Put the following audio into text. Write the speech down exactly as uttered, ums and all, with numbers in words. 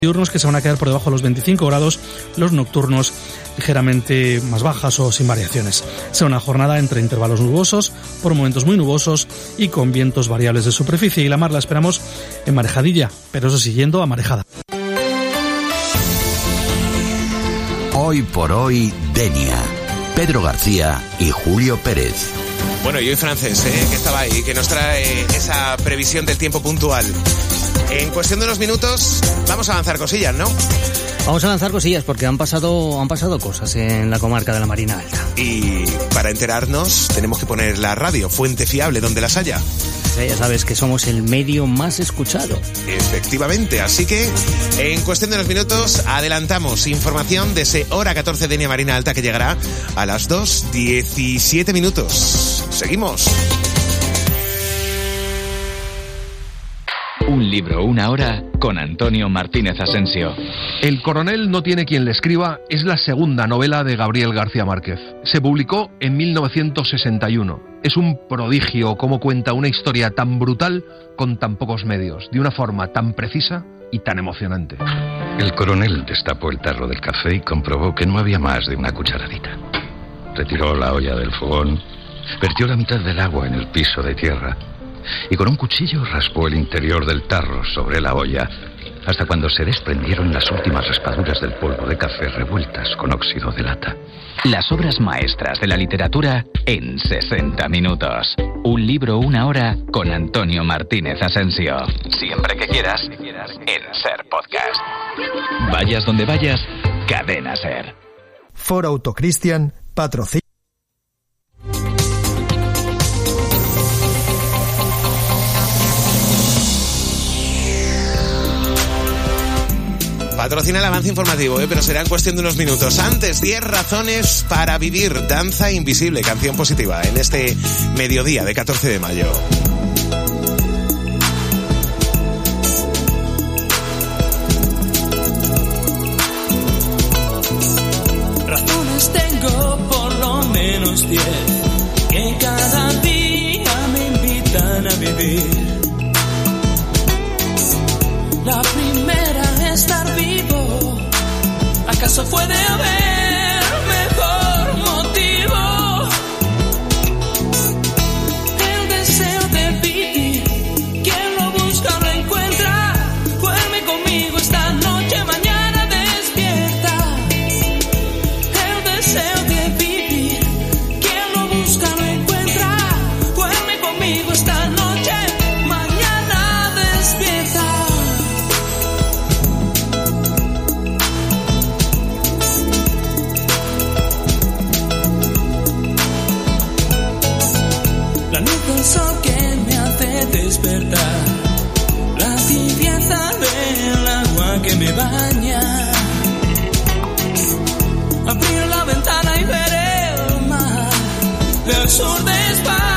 diurnos que se van a quedar por debajo de los veinticinco grados, los nocturnos ligeramente más bajas o sin variaciones. Será una jornada entre intervalos nubosos, por momentos muy nubosos y con vientos variables de superficie, y la mar la esperamos en marejadilla, pero eso sí, yendo a marejada. Hoy por hoy, Denia, Pedro García y Julio Pérez. Bueno, y hoy Francés, ¿eh? que estaba ahí, que nos trae esa previsión del tiempo puntual. En cuestión de unos minutos vamos a avanzar cosillas, ¿no? Vamos a lanzar cosillas porque han pasado han pasado cosas en la comarca de la Marina Alta. Y para enterarnos tenemos que poner la radio, fuente fiable donde las haya. Sí, ya sabes que somos el medio más escuchado. Efectivamente, así que en cuestión de unos minutos adelantamos información de ese hora catorce de Denia Marina Alta que llegará a las dos diecisiete minutos. Seguimos. Un libro, una hora, con Antonio Martínez Asensio. El coronel no tiene quien le escriba es la segunda novela de Gabriel García Márquez. Se publicó en mil novecientos sesenta y uno. Es un prodigio cómo cuenta una historia tan brutal con tan pocos medios, de una forma tan precisa y tan emocionante. El coronel destapó el tarro del café y comprobó que no había más de una cucharadita. Retiró la olla del fogón, vertió la mitad del agua en el piso de tierra y con un cuchillo raspó el interior del tarro sobre la olla hasta cuando se desprendieron las últimas raspaduras del polvo de café revueltas con óxido de lata. Las obras maestras de la literatura en sesenta minutos. Un libro, una hora, con Antonio Martínez Asensio. Siempre que quieras, en Ser Podcast. Vayas donde vayas, Cadena Ser. Ford Auto Christian patrocina. Patrocina el avance informativo, ¿eh? Pero será en cuestión de unos minutos. Antes, diez razones para vivir. Danza Invisible, canción positiva, en este mediodía de catorce de mayo. Razones tengo por lo menos diez, que cada día me invitan a vivir. La primera es estar vivo. ¿Acaso puede haber mejor motivo? El deseo de vivir, quien lo busca lo encuentra. Duerme conmigo esta noche, mañana despierta. El deseo de vivir, quien lo busca lo encuentra. Duerme conmigo esta noche, mañana despierta. El sol que me hace despertar, la tibieza del agua que me baña. Abrir la ventana y ver el mar del sur de España.